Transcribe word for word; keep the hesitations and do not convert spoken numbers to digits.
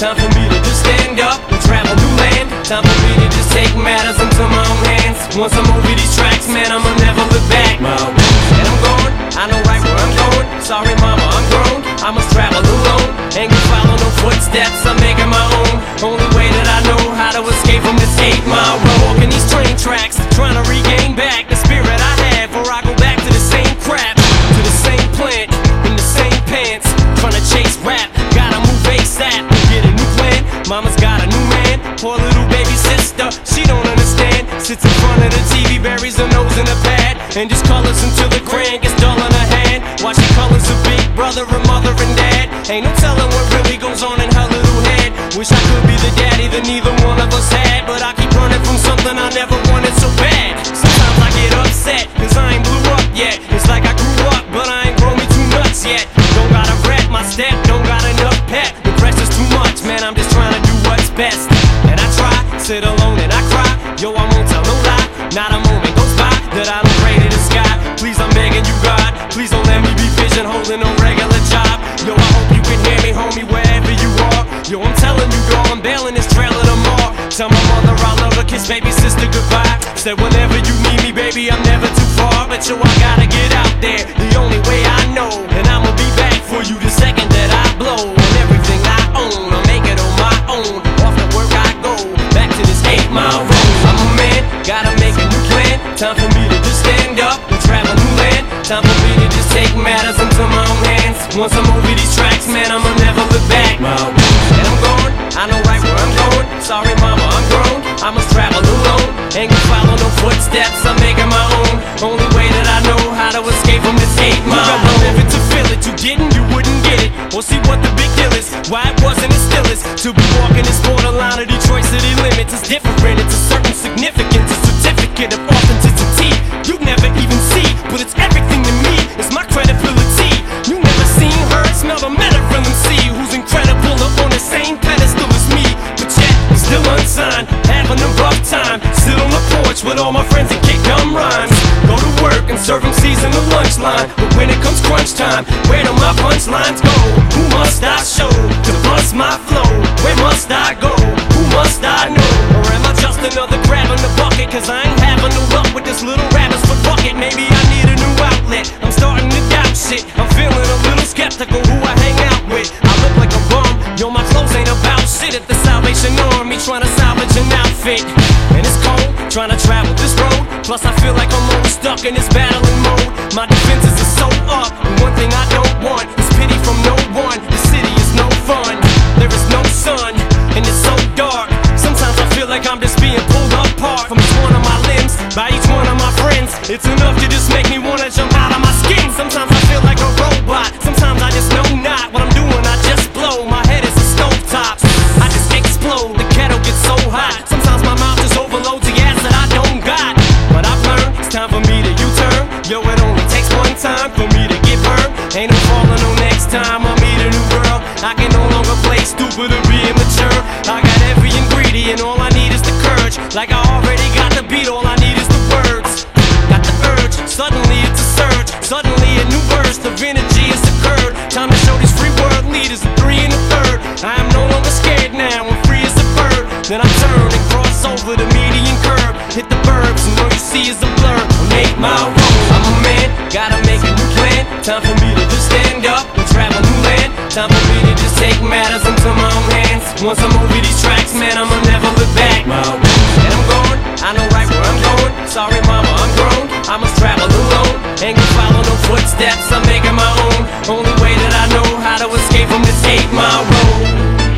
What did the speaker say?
Time for me to just stand up and travel new land. Time for me to just take matters into my own hands. Once I'm over these tracks, man, I'ma never look back. My and I'm gone, I know right where I'm going. Sorry mama, I'm grown, I must travel alone. Ain't gonna follow no footsteps, I'm making my own. Only way that I know how to escape from this eight mile road. Walking these train tracks, trying to regain back the spirit I had before I go back to the same crap, to the same plant, in the same pants. Trying to chase rap, gotta move ASAP and get a new plan. Mama's got a new man, poor little baby sister, she don't understand. Sits in front of the T V, buries her nose in a pad, and just colors until the crayon gets dull in her hand. While she colors her big brother, her mother and dad. Ain't no telling what really goes on in her little head. Wish I could be the daddy that neither one of us had, but I keep running from something I never wanted so bad. Sometimes I get upset, cause I ain't blew up yet. It's like I grew up, but I ain't grown me too nuts yet. Don't gotta rep my step, don't got enough pep. The pressure's too much, man, I'm just trying to do what's best. And I try, sit alone and I cry. Yo, I won't tell no lie, not a moment goes by that I don't pray to the sky. Please, I'm begging you, God, please don't let me be pigeonholed in no regular job. Yo, I hope you can hear me, homie, wherever you are. Yo, I'm telling you, dog, I'm bailing this trailer tomorrow. Tell my mother I love her, kiss baby sister goodbye. Said whenever you need me, baby, I'm never too far. But yo, I gotta get out there, the only way I know. And I'ma be back for you the second that I blow. And everything I own, I make it on my own. Off the work I go, back to this eight mile road. I'm a man, gotta make a new plan. Time for me to just stand up and travel new land. Time for me to just take matters into my own hands. Once I'm over these tracks, man, I'ma never look back. And I'm gone, I know right where I'm going. Sorry mama, I'm grown, I must travel alone. Ain't gonna follow no footsteps, I'm making my own. Only way that I know how to escape from this eight mile road. You gotta live it to feel it, you didn't, you wouldn't get it. Or see what the big deal is, why it wasn't, it still is. To be walking this borderline of Detroit city limits is different, it's a certain significance, a certificate of authenticity. You'd never even see, but it's everything to me, it's my credibility. You never seen, heard, smelled, or met a real M C who's incredible or on the same pedestal as me. But yet, I'm still unsigned, having a rough time. Sit on the porch with all my friends and kick dumb rhymes. Go to work and serve M Cs in the lunch line. But when it comes crunch time, where do my punchlines go? Who must I show to bust my flow? Where must I go? Who must I know? Or am I just another crab in the bucket? Cause I ain't having no luck with this little rabbit's foot bucket. Maybe I need a new outlet, I'm starting to doubt shit. I'm feeling a little skeptical who I hang out with. I look like a bum, yo, my clothes ain't about shit. At the Salvation Army trying to salvage an outfit. And it's cold, trying to travel this road. Plus I feel like I'm always stuck in this battling mode. My defenses are so up, and one thing I don't want is pity from no one. The city is no fun, there is no sun, and it's so dark. Sometimes I feel like I'm just being pulled apart from each one of my limbs, by each one of my friends. It's enough to just make me wanna jump out of my skin. Sometimes I feel like a robot, sometimes I just know not what I'm doing, I just blow. My head is a stovetop, I just explode, the kettle gets so hot. Sometimes my mouth just overloads the gas that I don't got. But I've learned, it's time for me to U-turn. Yo, it only takes one time for me to get burned. Ain't no falling on next time I meet a new girl. I can no longer play stupid or be immature. I got every ingredient, all I need is the courage. Like I already got the beat, all I need is the words. Got the urge, suddenly it's a surge. Suddenly a new burst of energy has occurred. Time to show these free world leaders a three and a third. I am no longer scared now, I'm free as a bird. Then I turn and cross over the median curve. Hit the burbs and all you see is a blur on eight mile road. I'm a man, gotta make a new plan. Time for me to just stand up and travel new land. Time for me to just take matters into my own hands. Once I'm over these tracks, man, I'ma never look back. And I'm gone, I know right where I'm going. Sorry mama, I'm grown, I must travel alone. Ain't gonna follow no footsteps, I'm making my own. Only way that I know how to escape from this eight mile road.